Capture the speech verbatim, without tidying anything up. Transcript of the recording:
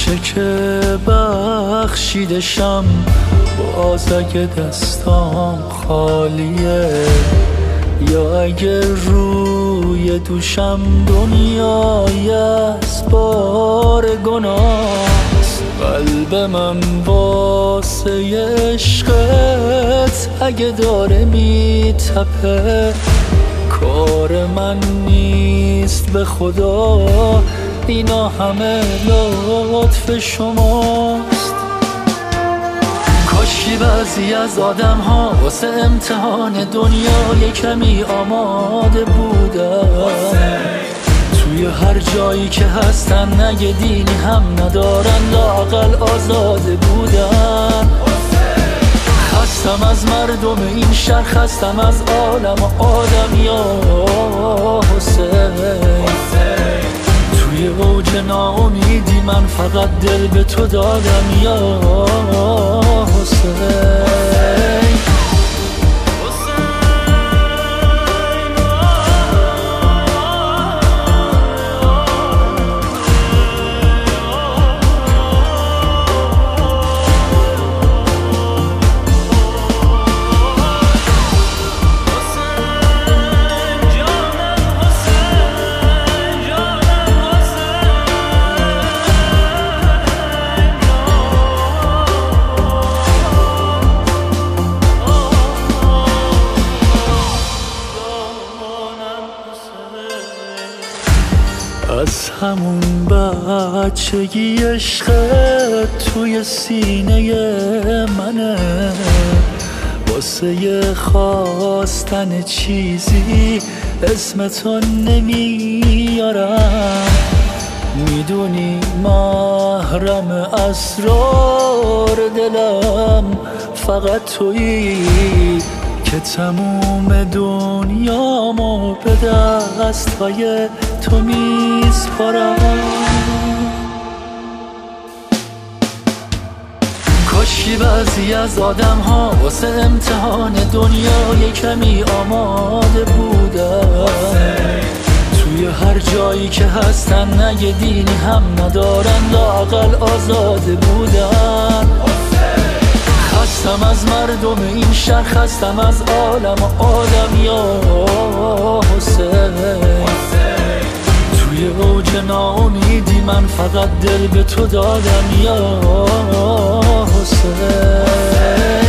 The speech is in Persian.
میشه که بخشیدشم باز اگه دستام خالیه، یا اگه روی دوشم دنیای از بار گناهست. قلب من واسه عشقت اگه داره میتپه، کار من نیست به خدا، اینا همه لطف شماست. کاشکی بعضی از آدم ها واسه امتحان دنیا کمی آماده بودن، توی هر جایی که هستن نگه دینی هم ندارن، لااقل آزاده بودن. خستم از مردم این شهر، خستم از عالم و آدم یا حسین. توی اوج ناامیدی من فقط دل به تو دادم یا حسین. از همون بچگی عشقت توی سینه منه، واسه خواستن چیزی اسمتو نمیارم. میدونی محرم اسرار دلم فقط تویی که تموم دنیامو به دستهای تو میسپارم. کاشکی بعضی از آدم ها واسه امتحان دنیا کمی آماده بودن، توی هر جایی که هستن نگه دینی هم ندارن، لااقل آزاده بودن. خستم از مردم این شهر، خستم از عالم و آدم یا حسین. توی اوج ناامیدی من فقط دل به تو دادم یا حسین.